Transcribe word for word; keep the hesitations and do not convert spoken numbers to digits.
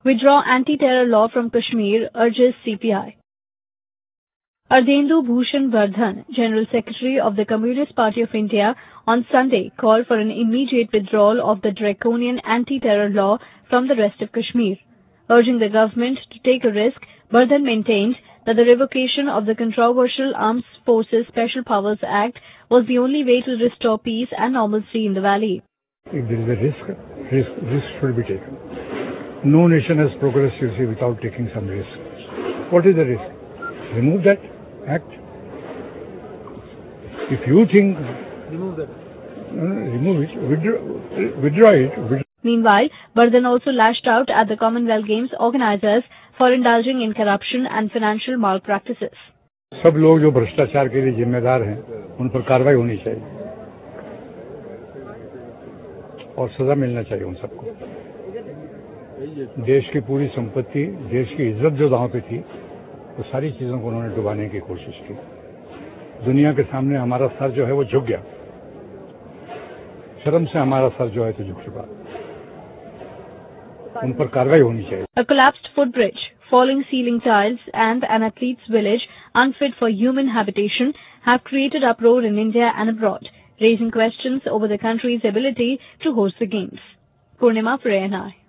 Withdraw anti-terror law from Kashmir, urges C P I. Ardhendu Bhushan Vardhan, General Secretary of the Communist Party of India, on Sunday called for an immediate withdrawal of the draconian anti-terror law from the rest of Kashmir. Urging the government to take a risk, Vardhan maintained that the revocation of the controversial Armed Forces Special Powers Act was the only way to restore peace and normalcy in the valley. If there is a risk, risk, risk should be taken. No nation has progressed without taking some risk. What is the risk? Remove that act. If you think... Remove that. Uh, remove it. Withdraw, withdraw it. Withdraw. Meanwhile, Vardhan also lashed out at the Commonwealth Games organizers for indulging in corruption and financial malpractices. सब लोग जो भ्रष्टाचार के लिए जिम्मेदार हैं, उन पर कार्रवाई होनी चाहिए और सजा मिलना चाहिए उन सबको। देश की पूरी संपत्ति, देश की इज्जत जो दांव पे थी, वो सारी चीजों को उन्होंने डुबाने की कोशिश की। दुनिया के सामने हमारा सर जो है वो झुक गया। शर्म से हमारा सर जो है तो झुक चुका। उन पर कार्रवाई होनी चाहिए। A collapsed footbridge, falling ceiling tiles, and an athlete's village unfit for human habitation have created uproar in India and abroad, raising questions over the country's ability to host the games. Purnima for A N I.